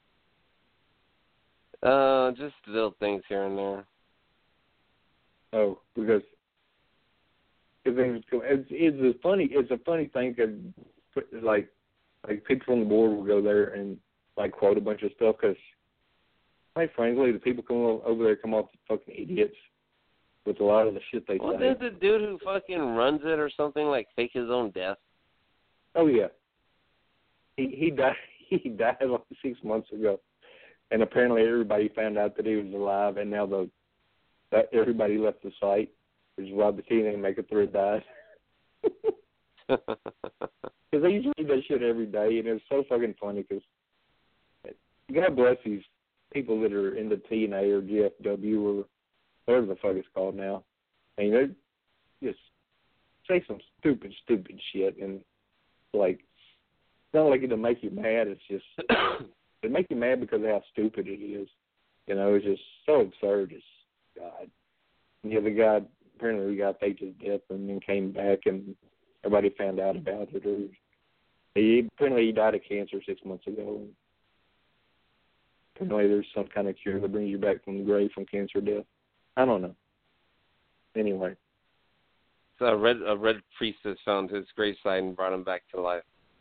uh, just little things here and there. Oh, because it's, it's, it's a funny it's a funny thing because like like people from the board will go there and like quote a bunch of stuff because quite frankly the people come over there come off fucking idiots with a lot of the shit they Well, say. there's the dude who fucking runs it or something like fake his own death. Oh yeah, he he died he died like six months ago, and apparently everybody found out that he was alive, and now the that everybody left the site, which is why the T N A Make a Thread died. Because they used to read that shit every day, and it was so fucking funny. Because God bless these people that are in the T N A or G F W or whatever the fuck it's called now. I mean, they just say some stupid, stupid shit, and like, it's not like it'll make you mad. It's just, it'll make you mad because of how stupid it is. You know, it's just so absurd. It's, God. And the other guy, apparently the guy faked his death and then came back and everybody found out about it. Or he, apparently he died of cancer six months ago. Apparently there's some kind of cure that brings you back from the grave from cancer death. I don't know. Anyway. So a red, a red priestess found his gravesite and brought him back to life.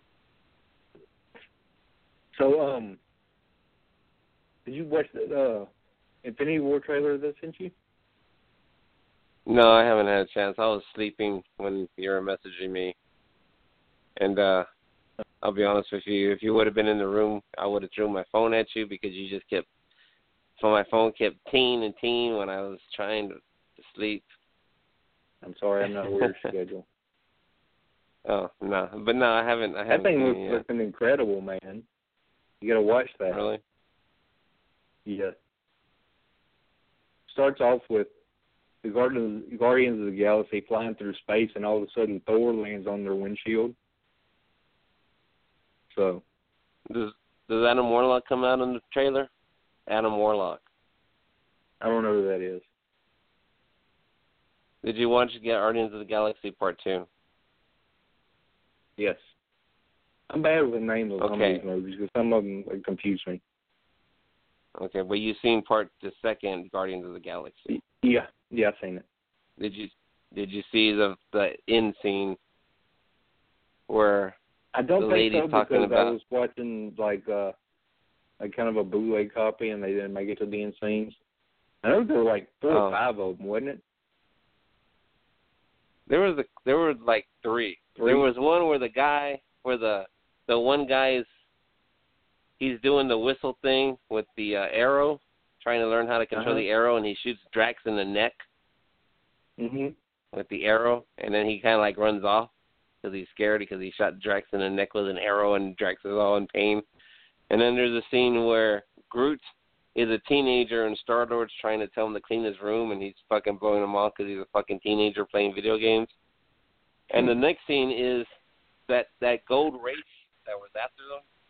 So, um, did you watch the uh, Infinity War trailer that I sent you? No, I haven't had a chance. I was sleeping when you were messaging me. And uh, I'll be honest with you, if you would have been in the room, I would have thrown my phone at you because you just kept, so my phone kept ting and ting when I was trying to, to sleep. I'm sorry, I'm not aware of your schedule. Oh, no. But no, I haven't. I haven't that thing seen looks looking incredible, man. You got to watch that. Really? Yeah. Starts off with the Guardians, Guardians of the Galaxy flying through space, and all of a sudden Thor lands on their windshield. So. Does Does Adam Warlock come out in the trailer? Adam Warlock. I don't know who that is. Did you watch Guardians of the Galaxy Part two? Yes. I'm bad with the names of some Okay. of these movies because some of them like, confuse me. Okay, but you've seen part the second Guardians of the Galaxy. Yeah, yeah, I've seen it. Did you Did you see the the end scene where I don't the think lady's so talking because about? I was watching like uh, like kind of a bootleg copy, and they didn't make it to the end scenes. I know there were like four Oh. or five of them, wasn't it? There was a, there were like three. Three? There was one where the guy where the the one guy is he's doing the whistle thing with the uh, arrow, trying to learn how to control Uh-huh. the arrow, and he shoots Drax in the neck Mhm. with the arrow, and then he kind of like runs off because he's scared because he shot Drax in the neck with an arrow, and Drax is all in pain. And then there's a scene where Groot is a teenager and Star-Lord's trying to tell him to clean his room, and he's fucking blowing him off because he's a fucking teenager playing video games. And the next scene is that, that gold race that was after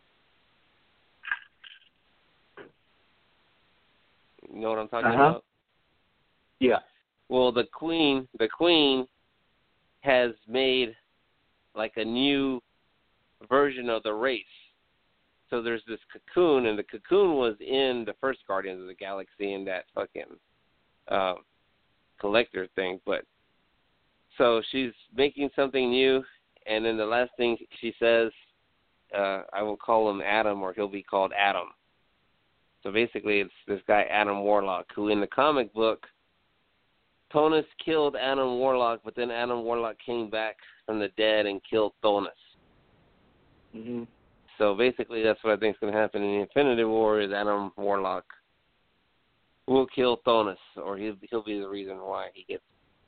them. You know what I'm talking Uh-huh. about? Yeah. Well, the queen, the queen has made like a new version of the race. So there's this cocoon, and the cocoon was in the first Guardians of the Galaxy in that fucking uh, collector thing. But so she's making something new, and then the last thing she says, uh, I will call him Adam, or he'll be called Adam. So basically it's this guy Adam Warlock, who in the comic book, Thanos killed Adam Warlock, but then Adam Warlock came back from the dead and killed Thanos. Mhm. So basically that's what I think is going to happen in the Infinity War is Adam Warlock will kill Thanos, or he'll, he'll be the reason why he gets,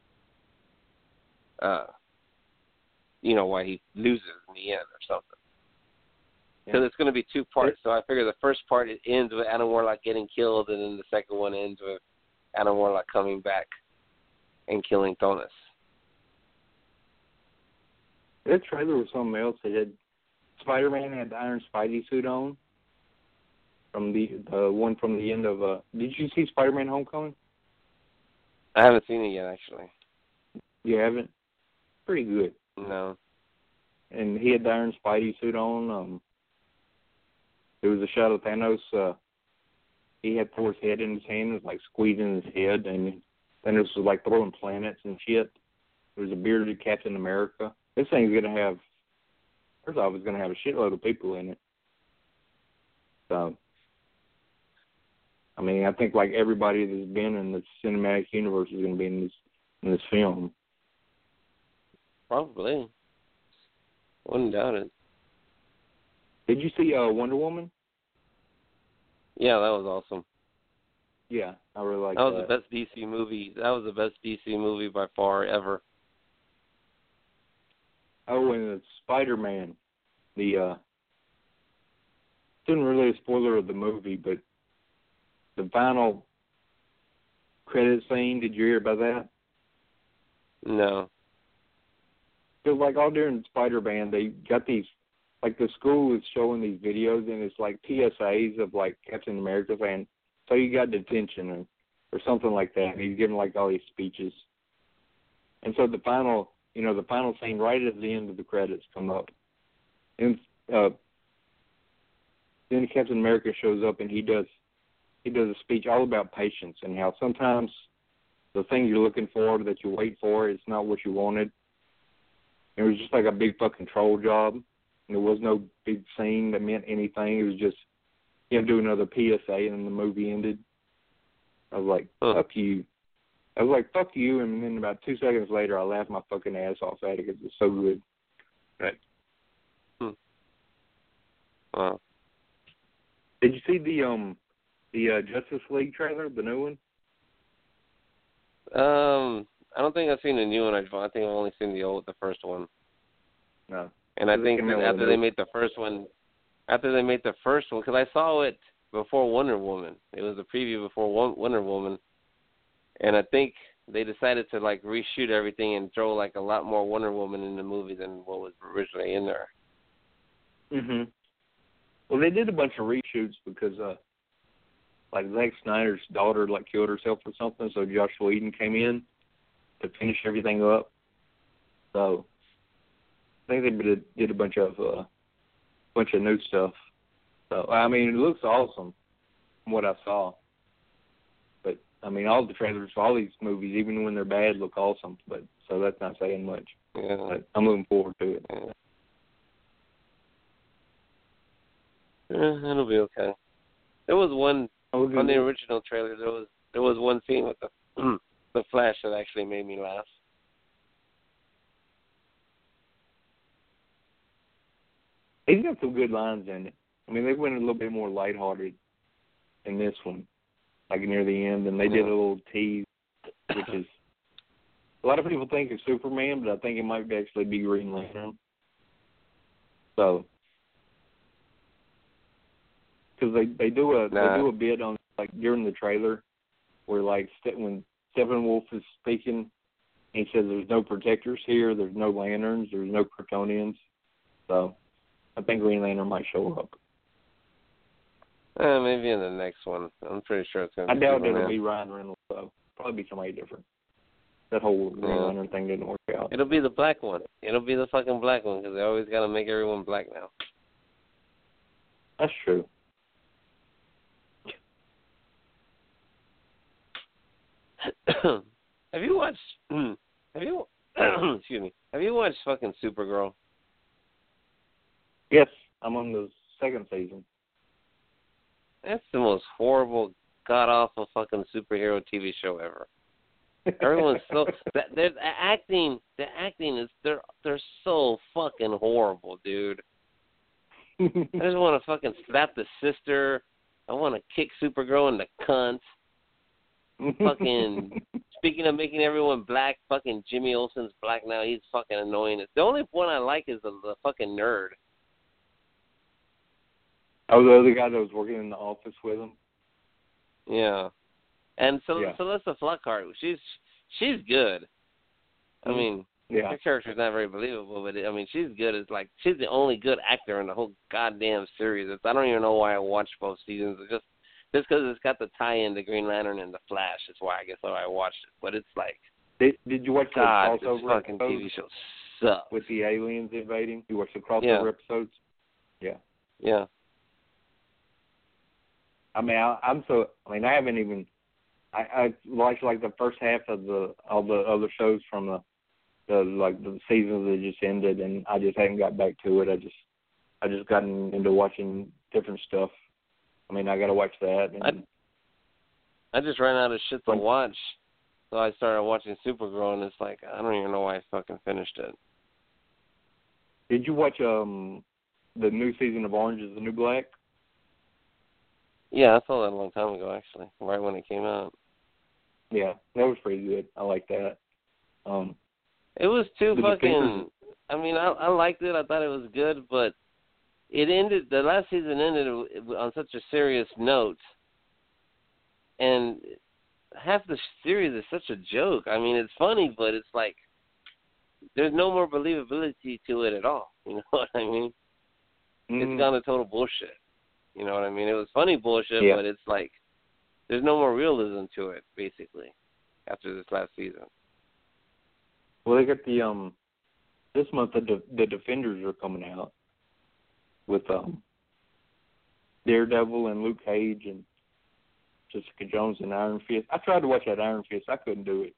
uh, you know, why he loses in the end or something. Because Yeah. it's going to be two parts. So I figure the first part it ends with Adam Warlock getting killed, and then the second one ends with Adam Warlock coming back and killing Thanos. That trailer was something else. They had Spider-Man had the Iron Spidey suit on from the the one from the end of. Uh, did you see Spider-Man: Homecoming? I haven't seen it yet, actually. You haven't? Pretty good. No. And he had the Iron Spidey suit on. Um, there was a shot of Thanos. Uh, he had Thor's head in his hand, it was like squeezing his head, and Thanos was like throwing planets and shit. There was a bearded Captain America. This thing's gonna have. First off, it's gonna have a shitload of people in it. So, I mean, I think like everybody that's been in the cinematic universe is gonna be in this in this film. Probably. Wouldn't doubt it. Did you see uh, Wonder Woman? Yeah, that was awesome. Yeah, I really like that. was that. the best D C movie. That was the best D C movie by far ever. Oh, and it's Spider-Man. The uh, isn't really a spoiler of the movie, but the final credit scene. Did you hear about that? No. Because, like, all during Spider-Man, they got these, like, the school is showing these videos, and it's like P S As of, like, Captain America fans. So you got detention or, or something like that. And he's giving, like, all these speeches. And so the final, you know, the final scene right at the end of the credits come up. And uh, then Captain America shows up, and he does he does a speech all about patience and how sometimes the thing you're looking for that you wait for is not what you wanted. It was just like a big fucking troll job. And there was no big scene that meant anything. It was just him doing another P S A, and then the movie ended. I was like, huh. fuck you. I was like, fuck you, and then about two seconds later, I laughed my fucking ass off at it because it was so good. Right. Hmm. Wow. Did you see the um the uh, Justice League trailer, the new one? Um, I don't think I've seen the new one. I I think I've only seen the old, the first one. No. And I Does it think come that out after with they a- made the first one, after they made the first one, because I saw it before Wonder Woman. It was a preview before Wonder Woman, and I think they decided to like reshoot everything and throw like a lot more Wonder Woman in the movie than what was originally in there. Mhm. Well, they did a bunch of reshoots because uh, like Zack Snyder's daughter like killed herself or something, so Josh Whedon came in to finish everything up. So I think they did, did a bunch of uh, bunch of new stuff. So I mean, it looks awesome from what I saw. But I mean, all the trailers for all these movies, even when they're bad, look awesome. But so that's not saying much. Yeah. But I'm looking forward to it. Yeah. Yeah, it'll be okay. There was one on the original trailer. There was there was one scene with the the Flash that actually made me laugh. He's got some good lines in it. I mean, they went a little bit more lighthearted in this one, like near the end, and they did a little tease, which is a lot of people think it's Superman, but I think it might actually be Green Lantern. So, because they they do a nah. they do a bit on like during the trailer where like when Steppenwolf is speaking, he says there's no protectors here, there's no lanterns, there's no Kryptonians. So I think Green Lantern might show up. Uh, maybe in the next one. I'm pretty sure it's going to I be doubt Superman. it'll be Ryan Reynolds, though. Probably be somebody different. That whole Green Yeah. Lantern thing didn't work out. It'll be the black one. It'll be the fucking black one because they always got to make everyone black now. That's true. Have you watched? Have you? excuse me. Have you watched fucking Supergirl? Yes, I'm on the second season. That's the most horrible, god awful fucking superhero T V show ever. Everyone's so that they're acting. The acting is they're they're so fucking horrible, dude. I just want to fucking slap the sister. I want to kick Supergirl in the cunt. Fucking speaking of making everyone black, fucking Jimmy Olsen's black now. He's fucking annoying. The only one I like is the, the fucking nerd. Oh, the other guy that was working in the office with him. Yeah, and so Yeah. Celeste Flockhart, she's she's good. I mean, yeah. her character's not very believable, but I mean, she's good. It's like she's the only good actor in the whole goddamn series. It's, I don't even know why I watched both seasons. It's just just because it's got the tie-in to Green Lantern and the Flash. That's why I guess why I watched it. But it's like, Did Did you watch God, the this crossover fucking T V episodes show sucks. with the aliens invading? You watched the crossover Yeah. episodes? Yeah. Yeah. I mean, I, I'm so. I mean, I haven't even. I, I watched like the first half of the all the other shows from the, the like the seasons that just ended, and I just haven't got back to it. I just, I just gotten into watching different stuff. I mean, I got to watch that. And I, I just ran out of shit to When- watch, so I started watching Supergirl, and it's like I don't even know why I fucking finished it. Did you watch um the new season of Orange Is the New Black? Yeah, I saw that a long time ago, actually, right when it came out. Yeah, that was pretty good. I like that. Um, It was too The fucking. Defenders- I mean, I I liked it. I thought it was good, but it ended. The last season ended on such a serious note, and half the series is such a joke. I mean, it's funny, but it's like there's no more believability to it at all. You know what I mean? Mm. It's gone to total bullshit. You know what I mean? It was funny bullshit, yeah. but it's like there's no more realism to it, basically, after this last season. Well, they got the um this month the De- the Defenders are coming out with um Daredevil and Luke Cage and Jessica Jones and Iron Fist. I tried to watch that Iron Fist. I couldn't do it.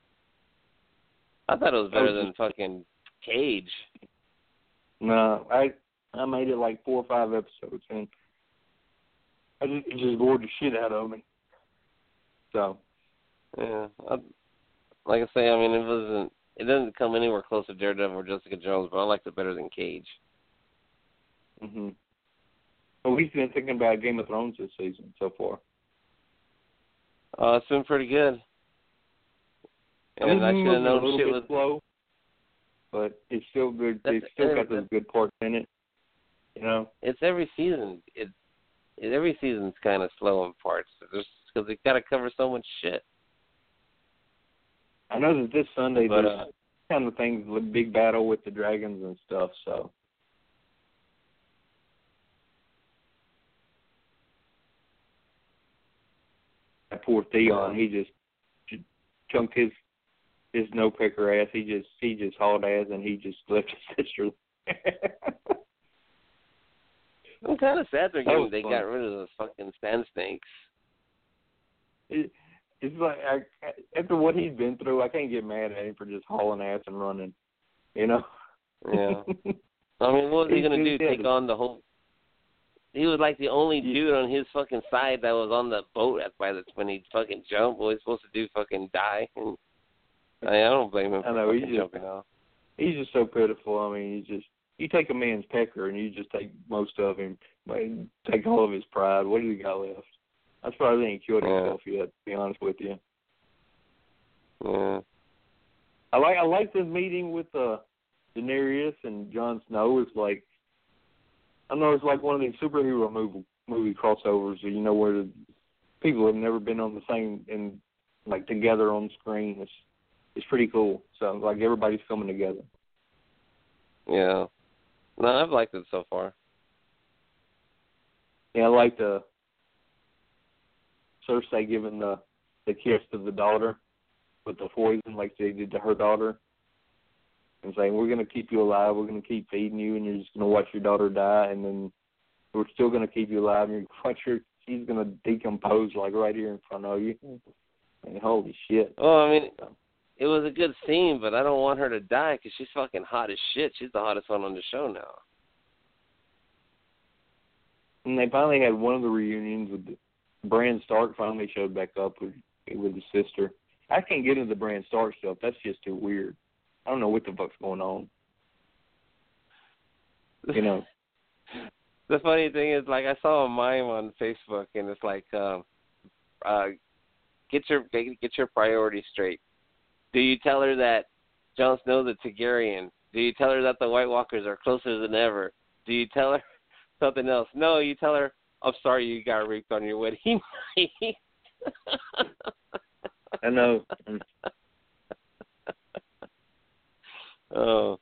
I thought it was better was than just, fucking Cage. No, I I made it like four or five episodes and I just, it just bored the shit out of me. So. Yeah, I, like I say, I mean, it wasn't. It doesn't come anywhere close to Daredevil or Jessica Jones, but I liked it better than Cage. Mhm. Well, we've been thinking about Game of Thrones this season so far. Uh, it's been pretty good. And I, mean, I should have known a little shit bit was slow, but it's still good. That's, They still got those good parts in it. You know. It's every season. It, it every season's kind of slow in parts because they got to cover so much shit. I know that this Sunday but, there's uh, kind of things, a big battle with the dragons and stuff. So. That poor Theon, he just, just chunked his his no picker ass. He just he just hauled ass and he just left his sister. I'm kind of sad they're getting, they fun. got rid of those fucking sand snakes. It, it's like I, after what he's been through, I can't get mad at him for just hauling ass and running. You know. Yeah. I mean, what was he gonna do? Take on the whole? He was like the only dude on his fucking side that was on the boat at by the when he fucking jumped. What was he supposed to do? Fucking die? And I, I don't blame him for I know, fucking he's jumping just, off. He's just so pitiful. I mean, he's just you take a man's pecker and you just take most of him, take all of his pride. What do you got left? That's probably ain't killed yeah. himself yet. To be honest with you. Yeah. I like I like this meeting with uh, Daenerys and Jon Snow. It's like I know it's like one of these superhero movie movie crossovers. You know where the people have never been on the same and like together on screen. It's it's pretty cool. So like everybody's coming together. Yeah. No, I've liked it so far. Yeah, I like the Cersei giving the the kiss to the daughter with the poison like they did to her daughter. And saying, we're going to keep you alive, we're going to keep feeding you, and you're just going to watch your daughter die, and then we're still going to keep you alive, and you're going to watch her, she's going to decompose, like, right here in front of you. And holy shit. Well, I mean, it was a good scene, but I don't want her to die because she's fucking hot as shit. She's the hottest one on the show now. And they finally had one of the reunions with the, Bran Stark finally showed back up with, with his sister. I can't get into the Bran Stark stuff. That's just too weird. I don't know what the fuck's going on. You know. The funny thing is, like, I saw a mime on Facebook, and it's like, um, uh, get your get your priorities straight. Do you tell her that Jon Snow's a Targaryen? Do you tell her that the White Walkers are closer than ever? Do you tell her something else? No, you tell her, I'm sorry you got raped on your wedding night. I know. Oh,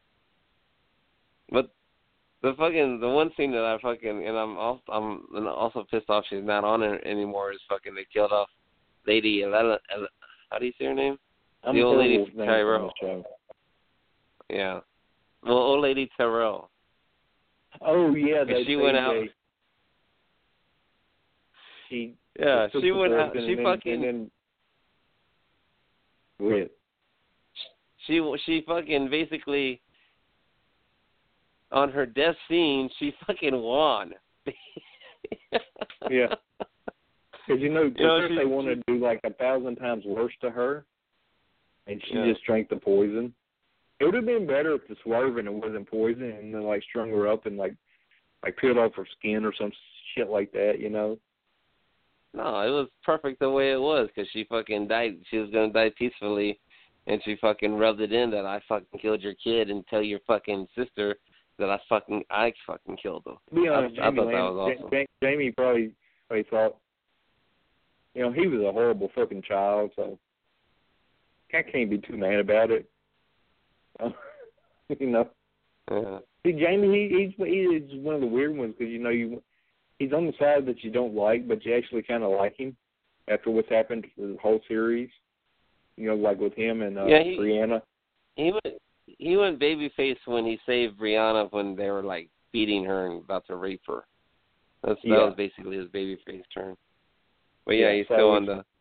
but the fucking the one scene that I fucking and I'm also I'm also pissed off she's not on it anymore is fucking they killed off Lady Elena. How do you say her name? I'm the old lady from Tyrell. Yeah, well, old lady Tyrell. Oh yeah, that she went out. She yeah, she went out. She then, fucking. And then, go ahead. She she fucking basically on her death scene she fucking won. Yeah, because you know, you know first she, they want she, to do like a thousand times worse to her, and she yeah. just drank the poison. It would have been better if the swerving it wasn't poison, and then like strung her up and like like peeled off her skin or some shit like that, you know. No, it was perfect the way it was because she fucking died. She was gonna die peacefully. And she fucking rubbed it in that I fucking killed your kid and tell your fucking sister that I fucking I fucking killed them. To be honest, I, I Jamie, thought that was awesome. Jamie, Jamie probably, probably thought, you know, he was a horrible fucking child, so I can't be too mad about it. you know. Yeah. See, Jamie, he, he's he is one of the weird ones because you know you he's on the side that you don't like, but you actually kind of like him after what's happened for the whole series. You know, like with him and uh, yeah, he, Brianna. He went he went babyface when he saved Brianna when they were like beating her and about to rape her. That's that yeah. was basically his babyface turn. But yeah, yeah he's so still on the.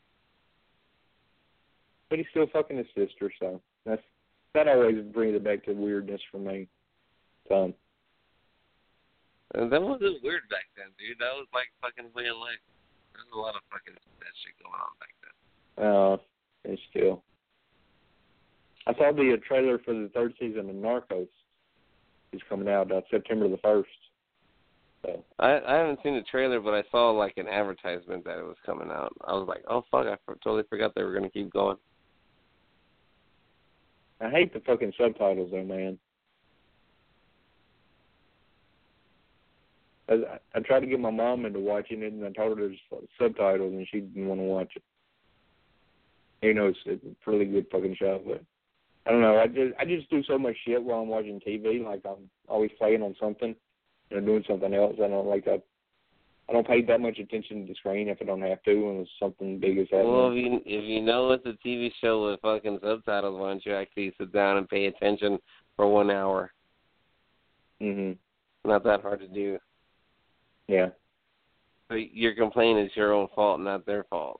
But he's still fucking his sister, so that's that always brings it back to weirdness for me. Um, And that wasn't weird back then, dude. That was like fucking way of life. There's a lot of fucking that shit going on back then. uh, and still, I saw the uh, trailer for the third season of Narcos. It's coming out uh, September the first. So I I haven't seen the trailer, but I saw like an advertisement that it was coming out. I was like, oh fuck, I f- totally forgot they were gonna keep going. I hate the fucking subtitles, though, man. I, I tried to get my mom into watching it, and I told her there's subtitles, and she didn't want to watch it. You know, it's, it's a really good fucking show, but I don't know. I just I just do so much shit while I'm watching T V. Like I'm always playing on something, you know, doing something else. I don't like that. I don't pay that much attention to the screen if I don't have to, and it's something big as happening. Well, if you if you know it's a T V show with fucking subtitles, why don't you actually sit down and pay attention for one hour? Mhm. Not that hard to do. Yeah. But your complaint is your own fault, not their fault.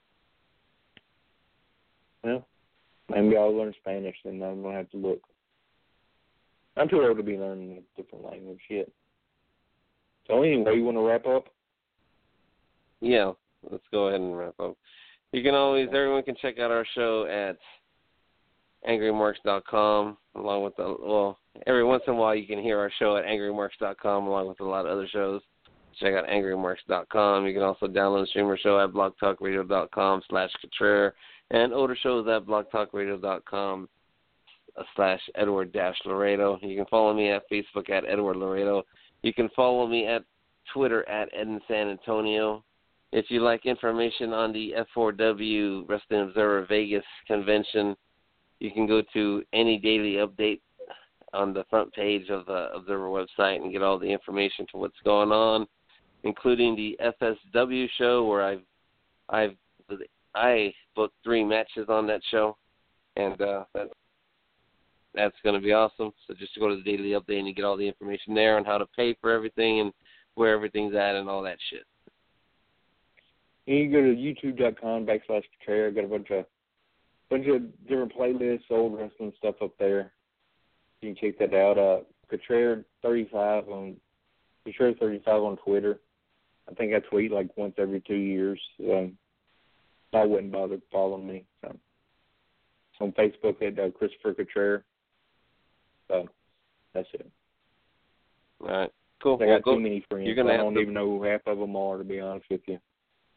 Well, maybe I'll learn Spanish, then I'm gonna have to look. I'm too old to be learning a different language yet. So anyway, you want to wrap up? Yeah, let's go ahead and wrap up. You can always, everyone can check out our show at angry marks dot com, along with the, well, every once in a while you can hear our show at angry marks dot com, along with a lot of other shows. Check out angry marks dot com. You can also download the streamer show at blog talk radio dot com slash Cottrell, and older shows at blog talk radio dot com slash Edward dash Laredo. You can follow me at Facebook at Edward Laredo. You can follow me at Twitter at Eden San Antonio. If you like information on the F four W Wrestling Observer Vegas convention, you can go to any daily update on the front page of the Observer website and get all the information to what's going on, including the F S W show where I've I've I booked three matches on that show, and uh, that's that's going to be awesome. So just to go to the daily update and you get all the information there on how to pay for everything and where everything's at and all that shit. You can go to youtube dot com backslash Cottrell. Got a bunch of bunch of different playlists, old wrestling stuff up there. You can check that out. Uh, Cottrell thirty-five on Cottrell thirty-five on Twitter. I think I tweet like once every two years. So I wouldn't bother following me. So on Facebook at uh, Christopher Cottrell. So that's it. All right, cool. I Well, got go, too many friends. you're gonna I have don't to... even know who half of them are, to be honest with you.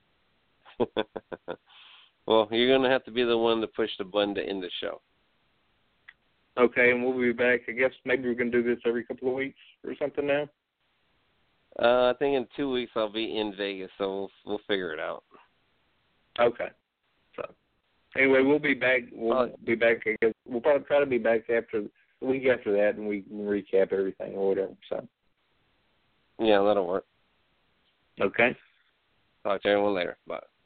Well, you're going to have to be the one to push the button to end the show. Okay, and we'll be back. I guess maybe we're going to do this every couple of weeks or something now. Uh, I think in two weeks I'll be in Vegas, so we'll we'll figure it out. Okay. So anyway, we'll be back. We'll uh, be back. I guess we'll probably try to be back after the week after that, and we can recap everything or whatever. So yeah, that'll work. okay. Talk to everyone later. Bye.